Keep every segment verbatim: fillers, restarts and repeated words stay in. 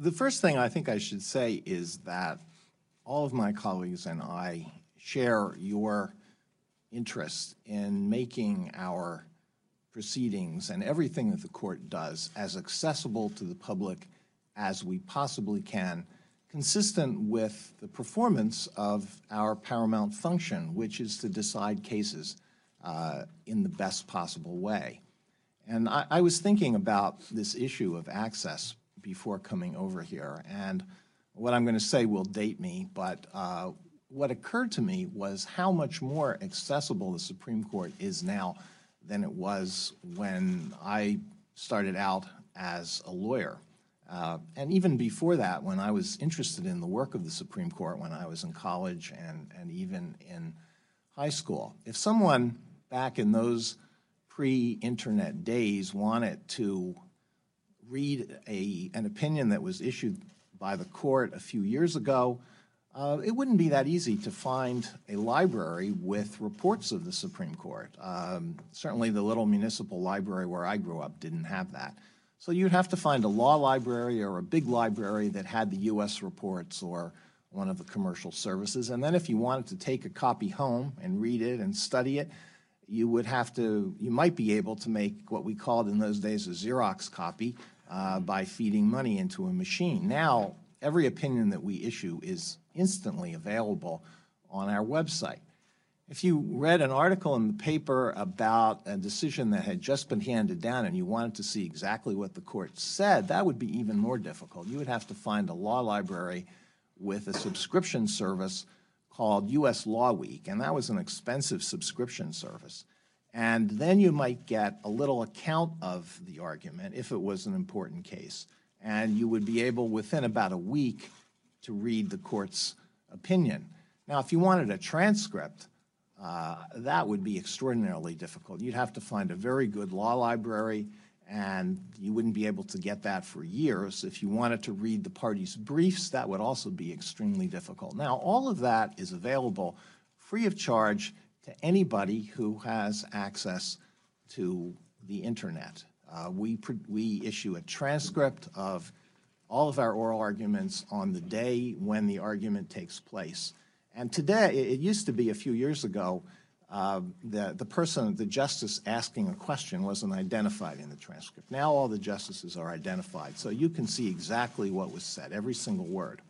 The first thing I think I should say is that all of my colleagues and I share your interest in making our proceedings and everything that the court does as accessible to the public as we possibly can, consistent with the performance of our paramount function, which is to decide cases uh, in the best possible way. And I, I was thinking about this issue of access before coming over here, and what I'm going to say will date me, but uh, what occurred to me was how much more accessible the Supreme Court is now than it was when I started out as a lawyer. Uh, and even before that, when I was interested in the work of the Supreme Court, when I was in college and, and even in high school, if someone back in those pre-internet days wanted to read a, an opinion that was issued by the court a few years ago, uh, it wouldn't be that easy to find a library with reports of the Supreme Court. Um, certainly the little municipal library where I grew up didn't have that. So you'd have to find a law library or a big library that had the U S reports or one of the commercial services. And then if you wanted to take a copy home and read it and study it, you would have to, you might be able to make what we called in those days a Xerox copy uh, by feeding money into a machine. Now, every opinion that we issue is instantly available on our website. If you read an article in the paper about a decision that had just been handed down and you wanted to see exactly what the court said, that would be even more difficult. You would have to find a law library with a subscription service called U S Law Week, and that was an expensive subscription service. And then you might get a little account of the argument if it was an important case, and you would be able within about a week to read the court's opinion. Now, if you wanted a transcript, uh, that would be extraordinarily difficult. You'd have to find a very good law library, and you wouldn't be able to get that for years. If you wanted to read the parties' briefs, that would also be extremely difficult. Now, all of that is available free of charge to anybody who has access to the Internet. Uh, we, we issue a transcript of all of our oral arguments on the day when the argument takes place. And today, it used to be a few years ago, uh, the, the person, the justice asking a question wasn't identified in the transcript. Now all the justices are identified, so you can see exactly what was said, every single word.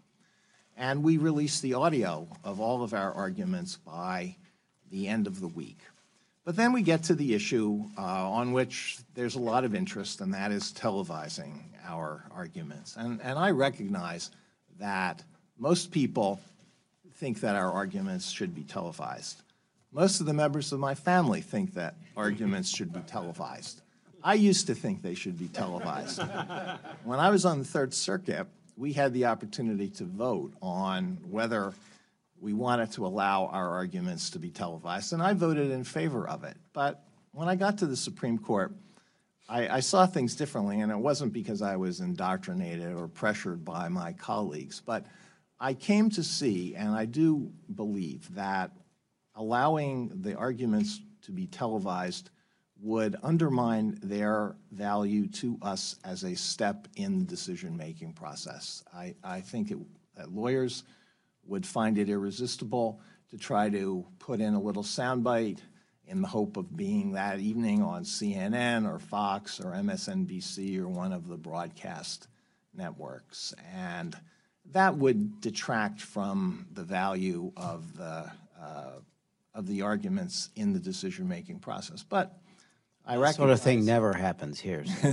And we release the audio of all of our arguments by the end of the week. But then we get to the issue uh, on which there's a lot of interest, and that is televising our arguments. And, and I recognize that most people think that our arguments should be televised. Most of the members of my family think that arguments should be televised. I used to think they should be televised. When I was on the Third Circuit, we had the opportunity to vote on whether we wanted to allow our arguments to be televised, and I voted in favor of it. But when I got to the Supreme Court, I, I saw things differently, and it wasn't because I was indoctrinated or pressured by my colleagues, but I came to see, and I do believe, that allowing the arguments to be televised would undermine their value to us as a step in the decision-making process. I, I think it, that lawyers would find it irresistible to try to put in a little soundbite in the hope of being that evening on C N N or Fox or M S N B C or one of the broadcast networks. And that would detract from the value of the, uh, of the arguments in the decision-making process. But I recognize— That sort of thing never happens here. So.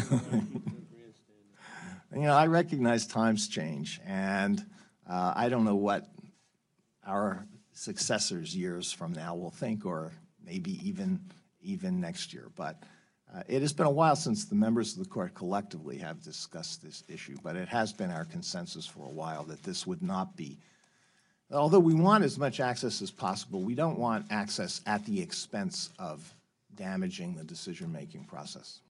You know, I recognize times change, and uh, I don't know what our successors years from now will think, or maybe even even next year. But uh, it has been a while since the members of the court collectively have discussed this issue, but it has been our consensus for a while that this would not be. Although we want as much access as possible, we don't want access at the expense of damaging the decision-making process.